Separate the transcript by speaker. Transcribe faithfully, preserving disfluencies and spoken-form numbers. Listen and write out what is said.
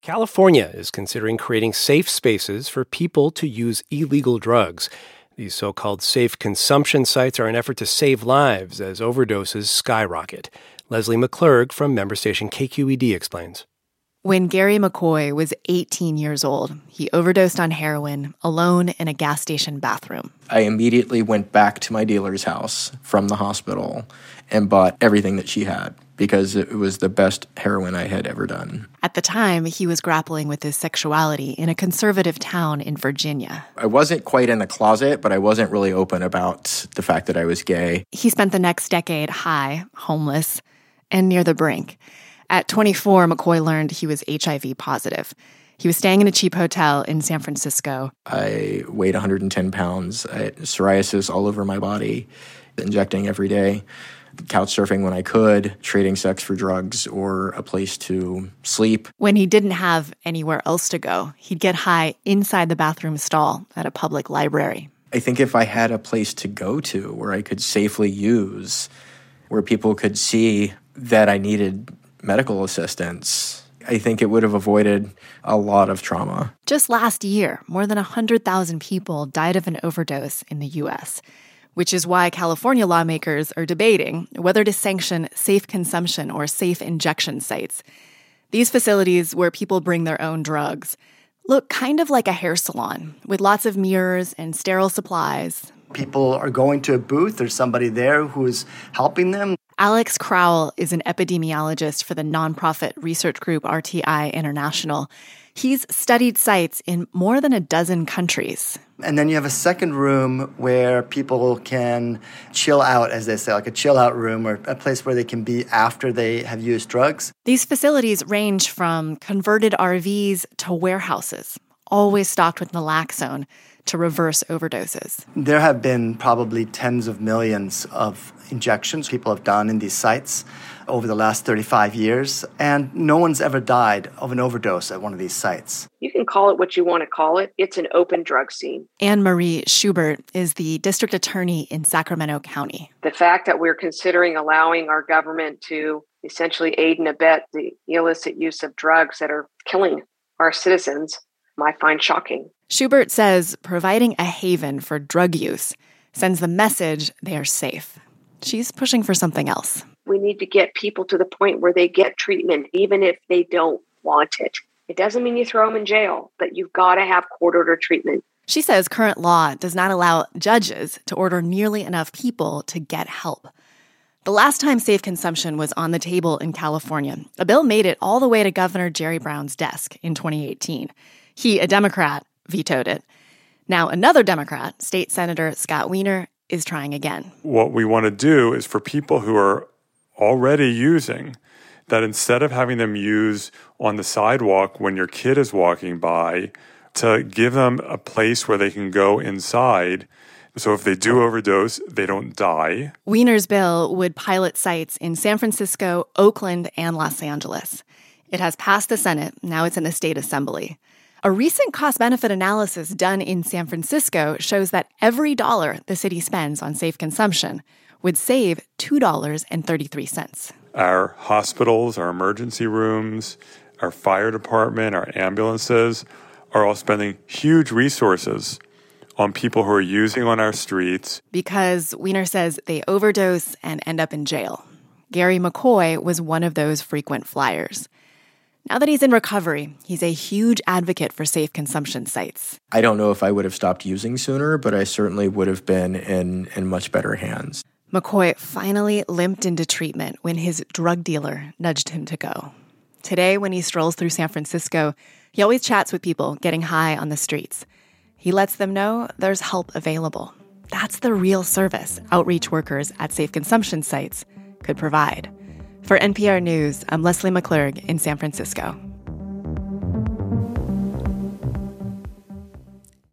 Speaker 1: California is considering creating safe spaces for people to use illegal drugs. These so-called safe consumption sites are an effort to save lives as overdoses skyrocket. Leslie McClurg from member station K Q E D explains.
Speaker 2: When Gary McCoy was eighteen years old, he overdosed on heroin alone in a gas station bathroom.
Speaker 3: I immediately went back to my dealer's house from the hospital and bought everything that she had because it was the best heroin I had ever done.
Speaker 2: At the time, he was grappling with his sexuality in a conservative town in Virginia.
Speaker 3: I wasn't quite in a closet, but I wasn't really open about the fact that I was gay.
Speaker 2: He spent the next decade high, homeless, and near the brink. At twenty-four, McCoy learned he was H I V positive. He was staying in a cheap hotel in San Francisco.
Speaker 3: I weighed one hundred ten pounds. I had psoriasis all over my body, injecting every day, couch surfing when I could, trading sex for drugs or a place to sleep.
Speaker 2: When he didn't have anywhere else to go, he'd get high inside the bathroom stall at a public library.
Speaker 3: I think if I had a place to go to where I could safely use, where people could see that I needed medical assistance, I think it would have avoided a lot of trauma.
Speaker 2: Just last year, more than one hundred thousand people died of an overdose in the U S, which is why California lawmakers are debating whether to sanction safe consumption or safe injection sites. These facilities where people bring their own drugs look kind of like a hair salon with lots of mirrors and sterile supplies.
Speaker 4: People are going to a booth. There's somebody there who is helping them.
Speaker 2: Alex Crowell is an epidemiologist for the nonprofit research group R T I International. He's studied sites in more than a dozen countries.
Speaker 4: And then you have a second room where people can chill out, as they say, like a chill out room or a place where they can be after they have used drugs.
Speaker 2: These facilities range from converted R Vs to warehouses, always stocked with naloxone to reverse overdoses.
Speaker 4: There have been probably tens of millions of injections people have done in these sites over the last thirty-five years, and no one's ever died of an overdose at one of these sites.
Speaker 5: You can call it what you want to call it. It's an open drug scene.
Speaker 2: Anne Marie Schubert is the district attorney in Sacramento County.
Speaker 5: The fact that we're considering allowing our government to essentially aid and abet the illicit use of drugs that are killing our citizens, I find shocking.
Speaker 2: Schubert says providing a haven for drug use sends the message they are safe. She's pushing for something else.
Speaker 5: We need to get people to the point where they get treatment, even if they don't want it. It doesn't mean you throw them in jail, but you've got to have court-ordered treatment.
Speaker 2: She says current law does not allow judges to order nearly enough people to get help. The last time safe consumption was on the table in California, a bill made it all the way to Governor Jerry Brown's desk in twenty eighteen. He, a Democrat, vetoed it. Now another Democrat, State Senator Scott Wiener, is trying again.
Speaker 6: What we want to do is for people who are already using, that instead of having them use on the sidewalk when your kid is walking by, to give them a place where they can go inside. So if they do overdose, they don't die.
Speaker 2: Wiener's bill would pilot sites in San Francisco, Oakland, and Los Angeles. It has passed the Senate. Now it's in the state assembly. A recent cost-benefit analysis done in San Francisco shows that every dollar the city spends on safe consumption would save two dollars and thirty-three cents.
Speaker 6: Our hospitals, our emergency rooms, our fire department, our ambulances are all spending huge resources on people who are using on our streets.
Speaker 2: Because Wiener says they overdose and end up in jail. Gary McCoy was one of those frequent flyers. Now that he's in recovery, he's a huge advocate for safe consumption sites.
Speaker 3: I don't know if I would have stopped using sooner, but I certainly would have been in, in much better hands.
Speaker 2: McCoy finally limped into treatment when his drug dealer nudged him to go. Today, when he strolls through San Francisco, he always chats with people getting high on the streets. He lets them know there's help available. That's the real service outreach workers at safe consumption sites could provide. For N P R News, I'm Leslie McClurg in San Francisco.